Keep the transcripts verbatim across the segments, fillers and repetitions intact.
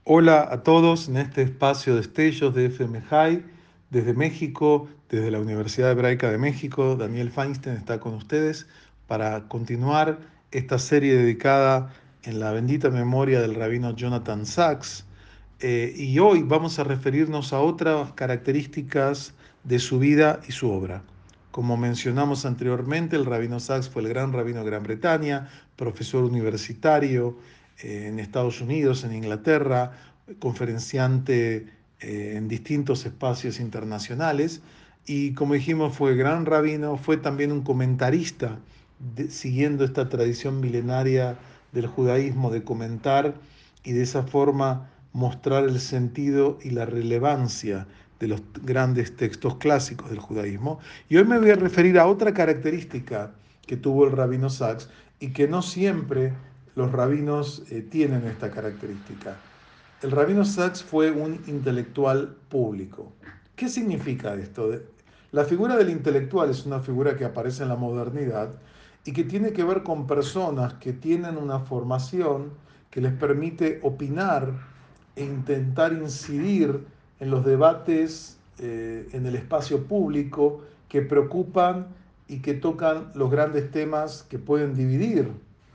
Hola a todos en este espacio de Destellos de F M High, desde México, desde la Universidad Hebraica de México. Daniel Feinstein está con ustedes para continuar esta serie dedicada en la bendita memoria del rabino Jonathan Sacks. Eh, y hoy vamos a referirnos a otras características de su vida y su obra. Como mencionamos anteriormente, el rabino Sacks fue el gran rabino de Gran Bretaña, profesor universitario eh, en Estados Unidos, en Inglaterra, conferenciante eh, en distintos espacios internacionales. Y como dijimos, fue gran rabino, fue también un comentarista, de, siguiendo esta tradición milenaria del judaísmo de comentar y de esa forma mostrar el sentido y la relevancia de los grandes textos clásicos del judaísmo. Y hoy me voy a referir a otra característica que tuvo el rabino Sacks y que no siempre los rabinos eh, tienen esta característica. El rabino Sacks fue un intelectual público. ¿Qué significa esto? La figura del intelectual es una figura que aparece en la modernidad y que tiene que ver con personas que tienen una formación que les permite opinar e intentar incidir en los debates eh, en el espacio público que preocupan y que tocan los grandes temas que pueden dividir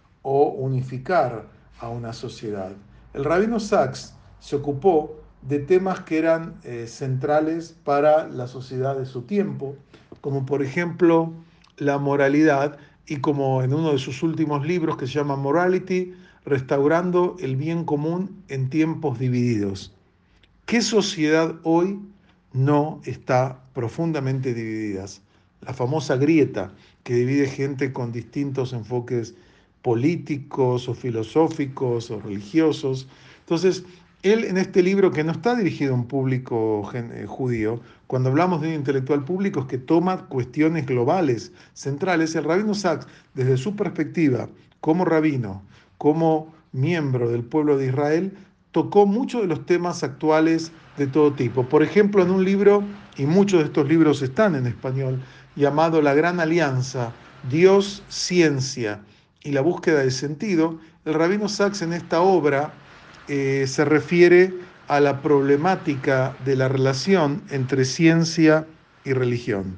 o unificar a una sociedad. El rabino Sacks se ocupó de temas que eran eh, centrales para la sociedad de su tiempo, como por ejemplo la moralidad, y como en uno de sus últimos libros que se llama Morality, restaurando el bien común en tiempos divididos. ¿Qué sociedad hoy no está profundamente dividida? La famosa grieta que divide gente con distintos enfoques políticos o filosóficos o religiosos. Entonces, él en este libro, que no está dirigido a un público eh, judío, cuando hablamos de un intelectual público es que toma cuestiones globales, centrales, el rabino Sacks, desde su perspectiva como rabino, como miembro del pueblo de Israel, tocó muchos de los temas actuales de todo tipo. Por ejemplo, en un libro, y muchos de estos libros están en español, llamado La Gran Alianza, Dios, Ciencia y la búsqueda de sentido, el rabino Sacks en esta obra eh, se refiere a la problemática de la relación entre ciencia y religión.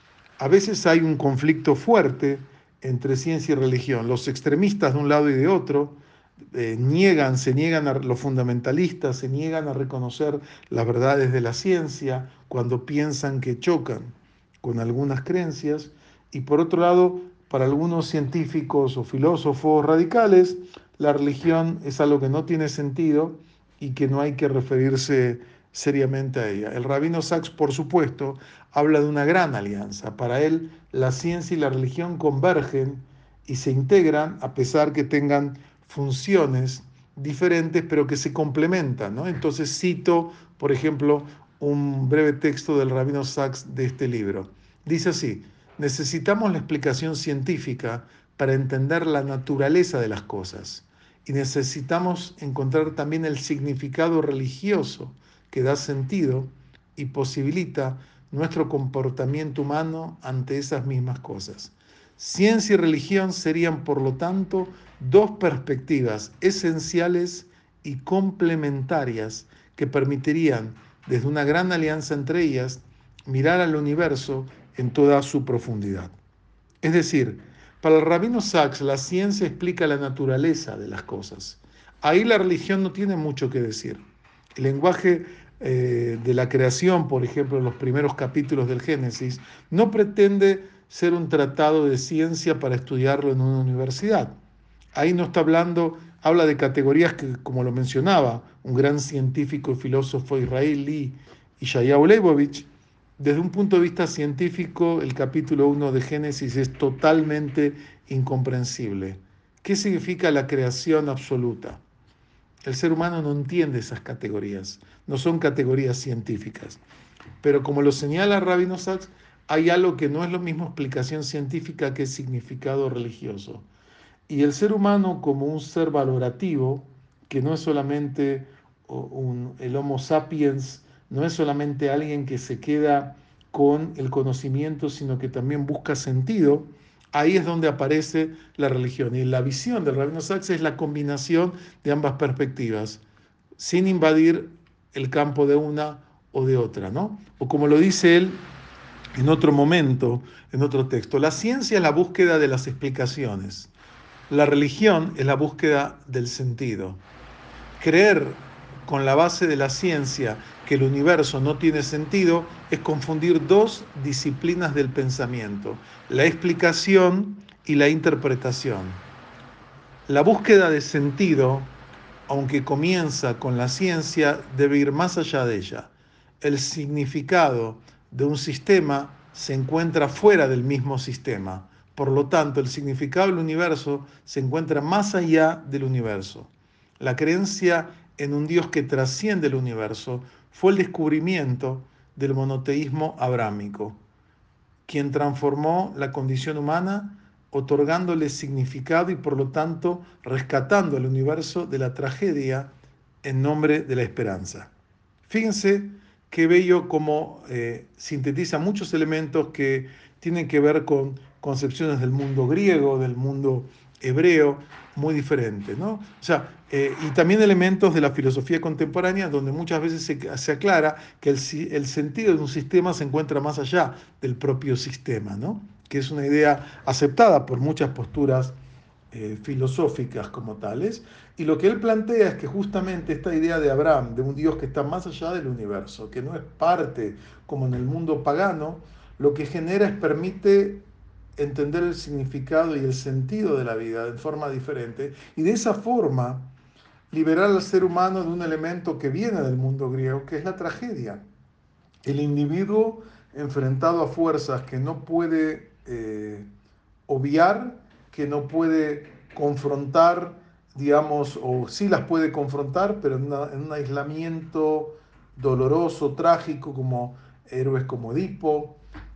A veces hay un conflicto fuerte entre ciencia y religión. Los extremistas de un lado y de otro eh, niegan, se niegan a los fundamentalistas, se niegan a reconocer las verdades de la ciencia cuando piensan que chocan con algunas creencias. Y por otro lado, para algunos científicos o filósofos radicales, la religión es algo que no tiene sentido y que no hay que referirse seriamente a ella. El rabino Sacks, por supuesto, habla de una gran alianza. Para él, la ciencia y la religión convergen y se integran a pesar que tengan funciones diferentes, pero que se complementan, ¿no? Entonces cito, por ejemplo, un breve texto del rabino Sacks de este libro. Dice así: necesitamos la explicación científica para entender la naturaleza de las cosas y necesitamos encontrar también el significado religioso que da sentido y posibilita nuestro comportamiento humano ante esas mismas cosas. Ciencia y religión serían, por lo tanto, dos perspectivas esenciales y complementarias que permitirían, desde una gran alianza entre ellas, mirar al universo en toda su profundidad. Es decir, para el rabino Sacks, la ciencia explica la naturaleza de las cosas. Ahí la religión no tiene mucho que decir. El lenguaje eh, de la creación, por ejemplo, en los primeros capítulos del Génesis, no pretende ser un tratado de ciencia para estudiarlo en una universidad. Ahí no está hablando, habla de categorías que, como lo mencionaba, un gran científico y filósofo israelí, Yeshayahu Leibovich. Desde un punto de vista científico, el capítulo uno de Génesis es totalmente incomprensible. ¿Qué significa la creación absoluta? El ser humano no entiende esas categorías, no son categorías científicas. Pero como lo señala Rabino Sacks, hay algo que no es lo mismo explicación científica que significado religioso. Y el ser humano como un ser valorativo, que no es solamente un, el Homo sapiens, no es solamente alguien que se queda con el conocimiento, sino que también busca sentido, ahí es donde aparece la religión. Y la visión del Rabino Sacks es la combinación de ambas perspectivas. sin invadir el campo de una o de otra, ¿no? O como lo dice él en otro momento, en otro texto, la ciencia es la búsqueda de las explicaciones, la religión es la búsqueda del sentido. Creer con la base de la ciencia que el universo no tiene sentido es confundir dos disciplinas del pensamiento, la explicación y la interpretación. La búsqueda de sentido, aunque comienza con la ciencia, debe ir más allá de ella. El significado de un sistema se encuentra fuera del mismo sistema. Por lo tanto, el significado del universo se encuentra más allá del universo. La creencia en un Dios que trasciende el universo fue el descubrimiento del monoteísmo abrámico, quien transformó la condición humana otorgándole significado y por lo tanto rescatando al universo de la tragedia en nombre de la esperanza. Fíjense qué bello como eh, sintetiza muchos elementos que tienen que ver con concepciones del mundo griego, del mundo hebreo, muy diferentes, ¿no? O sea, eh, y también elementos de la filosofía contemporánea donde muchas veces se, se aclara que el, el sentido de un sistema se encuentra más allá del propio sistema, ¿no? Que es una idea aceptada por muchas posturas eh, filosóficas como tales, y lo que él plantea es que justamente esta idea de Abraham, de un Dios que está más allá del universo, que no es parte como en el mundo pagano, lo que genera es permite entender el significado y el sentido de la vida de forma diferente, y de esa forma liberar al ser humano de un elemento que viene del mundo griego, que es la tragedia. El individuo enfrentado a fuerzas que no puede eh, obviar, que no puede confrontar, digamos, o sí las puede confrontar, pero en, una, en un aislamiento doloroso, trágico, como héroes como Edipo,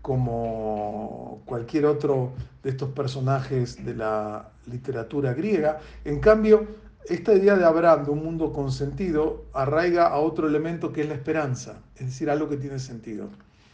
como cualquier otro de estos personajes de la literatura griega. En cambio, esta idea de Abraham, de un mundo con sentido, arraiga a otro elemento que es la esperanza, es decir, algo que tiene sentido.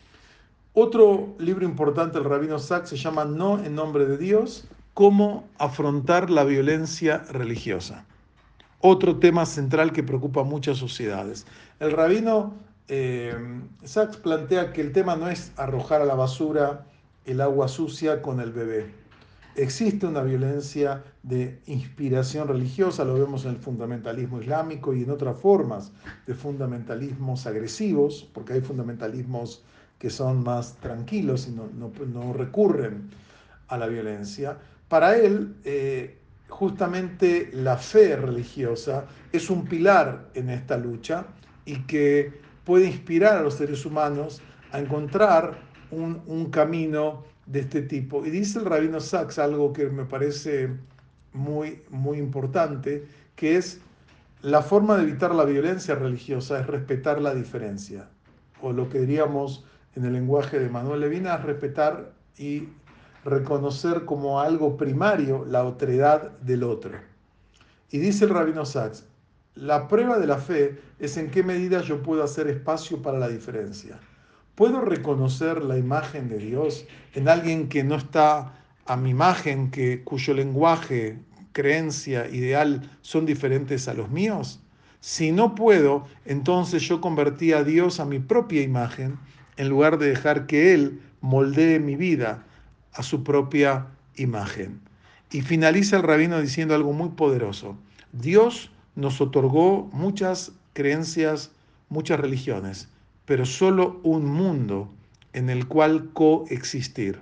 Otro libro importante del Rabino Sacks se llama No en nombre de Dios, cómo afrontar la violencia religiosa. Otro tema central que preocupa a muchas sociedades. El rabino eh, Sacks plantea que el tema no es arrojar a la basura el agua sucia con el bebé. Existe una violencia de inspiración religiosa, lo vemos en el fundamentalismo islámico y en otras formas de fundamentalismos agresivos, porque hay fundamentalismos que son más tranquilos y no, no, no recurren a la violencia. Para él, eh, justamente la fe religiosa es un pilar en esta lucha y que puede inspirar a los seres humanos a encontrar un, un camino de este tipo. Y dice el rabino Sacks algo que me parece muy, muy importante, que es la forma de evitar la violencia religiosa es respetar la diferencia, o lo que diríamos en el lenguaje de Manuel Levinas, respetar y reconocer como algo primario la otredad del otro. Y dice el rabino Sacks, la prueba de la fe es en qué medida yo puedo hacer espacio para la diferencia. ¿Puedo reconocer la imagen de Dios en alguien que no está a mi imagen, que, cuyo lenguaje, creencia, ideal son diferentes a los míos? Si no puedo, entonces yo convertí a Dios a mi propia imagen en lugar de dejar que Él moldee mi vida a su propia imagen. Y finaliza el rabino diciendo algo muy poderoso. Dios nos otorgó muchas creencias, muchas religiones, pero solo un mundo en el cual coexistir.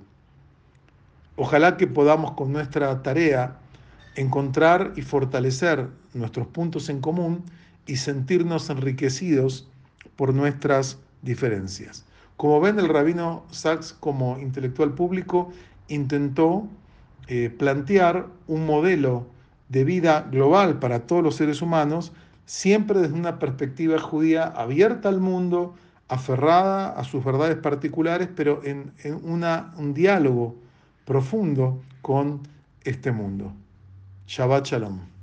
Ojalá que podamos con nuestra tarea encontrar y fortalecer nuestros puntos en común y sentirnos enriquecidos por nuestras diferencias. Como ven, el rabino Sacks, como intelectual público, intentó eh, plantear un modelo de vida global para todos los seres humanos, siempre desde una perspectiva judía abierta al mundo, aferrada a sus verdades particulares, pero en, en una, un diálogo profundo con este mundo. Shabbat Shalom.